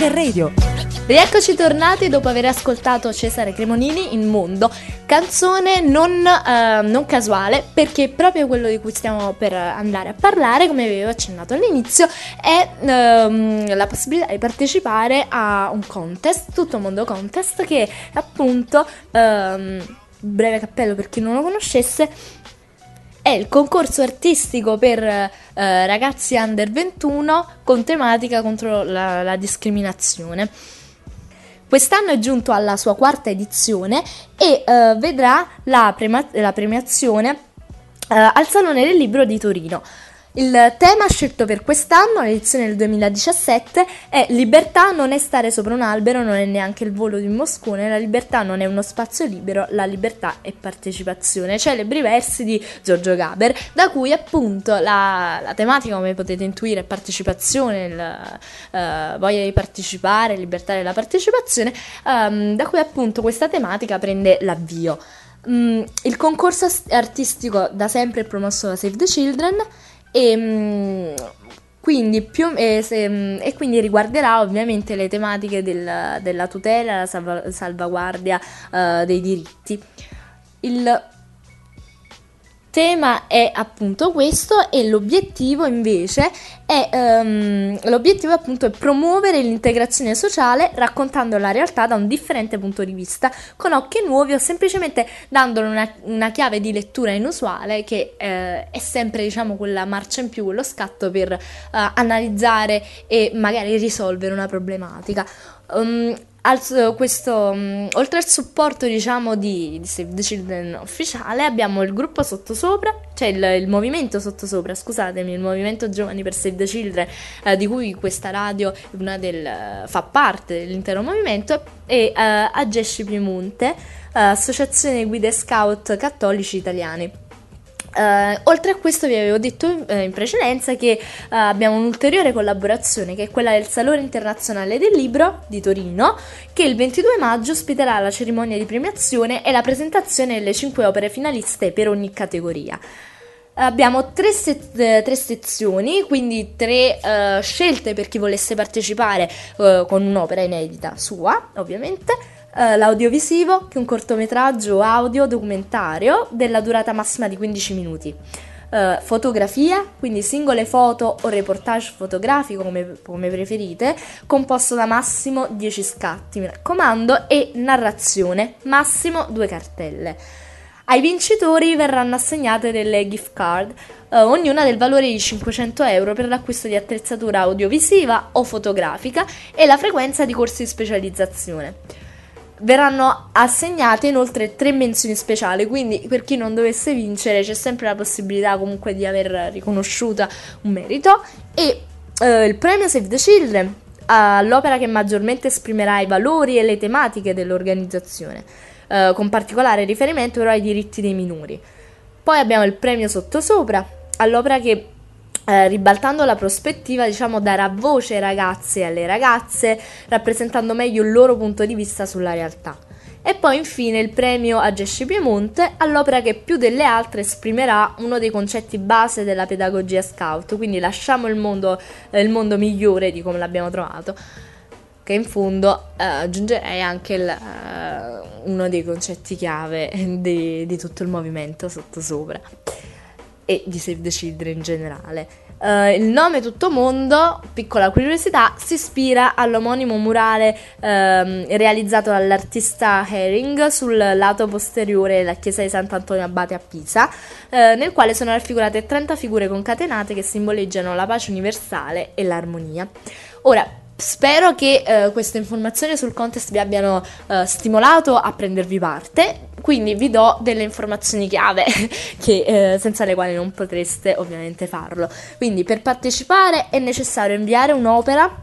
Children Radio. Rieccoci tornati dopo aver ascoltato Cesare Cremonini in Mondo, canzone non casuale, perché proprio quello di cui stiamo per andare a parlare, come avevo accennato all'inizio, è la possibilità di partecipare a un contest, Tutto Mondo Contest, che appunto, breve cappello per chi non lo conoscesse, è il concorso artistico per ragazzi under 21 con tematica contro la discriminazione. Quest'anno è giunto alla sua quarta edizione e vedrà la premiazione al Salone del Libro di Torino. Il tema scelto per quest'anno, l'edizione del 2017, è libertà non è stare sopra un albero, non è neanche il volo di un moscone, la libertà non è uno spazio libero, la libertà è partecipazione. Celebri versi di Giorgio Gaber, da cui appunto la tematica, come potete intuire, è partecipazione, voglia di partecipare, libertà della partecipazione, da cui appunto questa tematica prende l'avvio. Il concorso artistico da sempre è promosso da Save the Children, e quindi quindi riguarderà ovviamente le tematiche della tutela, la salvaguardia dei diritti. Il tema è appunto questo, e l'obiettivo invece è appunto è promuovere l'integrazione sociale raccontando la realtà da un differente punto di vista, con occhi nuovi, o semplicemente dandole una chiave di lettura inusuale, che è sempre, diciamo, quella marcia in più, quello scatto per analizzare e magari risolvere una problematica. Oltre al supporto, diciamo, di Save the Children ufficiale, abbiamo il gruppo Sottosopra, cioè il movimento Sottosopra, scusatemi, il movimento Giovani per Save the Children, di cui questa radio fa parte dell'intero movimento, e Agesci Piemonte, associazione guide scout cattolici italiani. Oltre a questo, vi avevo detto in precedenza che abbiamo un'ulteriore collaborazione, che è quella del Salone Internazionale del Libro di Torino, che il 22 maggio ospiterà la cerimonia di premiazione e la presentazione delle 5 opere finaliste per ogni categoria. Abbiamo tre sezioni, quindi 3 scelte per chi volesse partecipare con un'opera inedita sua, ovviamente. L'audiovisivo, che è un cortometraggio audio documentario della durata massima di 15 minuti. Fotografia, quindi singole foto o reportage fotografico, come preferite, composto da massimo 10 scatti, mi raccomando, e narrazione, massimo 2 cartelle. Ai vincitori verranno assegnate delle gift card, ognuna del valore di 500 euro per l'acquisto di attrezzatura audiovisiva o fotografica e la frequenza di corsi di specializzazione. Verranno assegnate inoltre 3 menzioni speciali, quindi per chi non dovesse vincere c'è sempre la possibilità comunque di aver riconosciuto un merito. E il premio Save the Children, all'opera che maggiormente esprimerà i valori e le tematiche dell'organizzazione, con particolare riferimento però ai diritti dei minori. Poi abbiamo il premio Sottosopra, all'opera che ribaltando la prospettiva, diciamo, darà voce ai ragazzi e alle ragazze, rappresentando meglio il loro punto di vista sulla realtà. E poi infine il premio Agesci Piemonte, all'opera che più delle altre esprimerà uno dei concetti base della pedagogia scout, quindi lasciamo il mondo migliore di come l'abbiamo trovato, che in fondo aggiungerei anche uno dei concetti chiave di tutto il movimento Sottosopra e di Save the Children in generale. Il nome Tutto Mondo, piccola curiosità, si ispira all'omonimo murale realizzato dall'artista Herring sul lato posteriore della chiesa di Sant'Antonio Abate a Pisa, nel quale sono raffigurate 30 figure concatenate che simboleggiano la pace universale e l'armonia. Ora, spero che queste informazioni sul contest vi abbiano stimolato a prendervi parte, quindi vi do delle informazioni chiave senza le quali non potreste ovviamente farlo. Quindi per partecipare è necessario inviare un'opera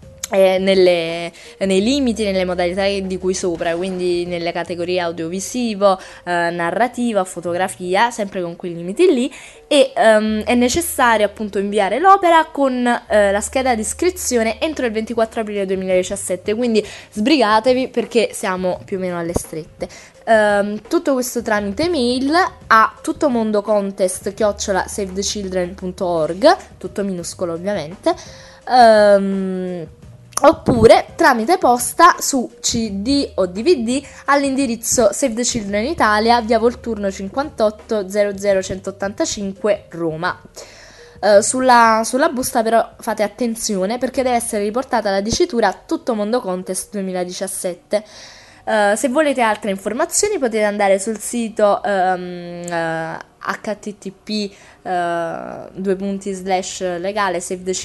nei limiti, nelle modalità di cui sopra, quindi nelle categorie audiovisivo, narrativa, fotografia, sempre con quei limiti lì, e è necessario appunto inviare l'opera con la scheda di iscrizione entro il 24 aprile 2017, quindi sbrigatevi perché siamo più o meno alle strette. Tutto questo tramite mail a tuttomondocontest@savethechildren.org, tutto minuscolo ovviamente. oppure tramite posta su CD o DVD all'indirizzo Save the Children Italia, via Volturno 58 00185 Roma. Sulla busta però fate attenzione, perché deve essere riportata la dicitura Tutto Mondo Contest 2017. Se volete altre informazioni potete andare sul sito http://legale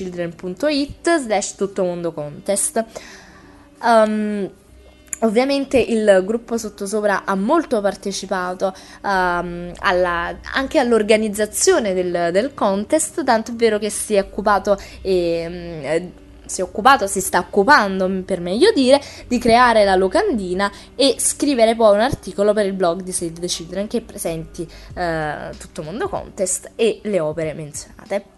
savethechildren.it/tuttomondocontest. Ovviamente il gruppo sottosopra ha molto partecipato anche all'organizzazione del contest, tanto è vero che si sta occupando, per meglio dire, di creare la locandina e scrivere poi un articolo per il blog di Save the Children che presenti Tutto Mondo Contest e le opere menzionate.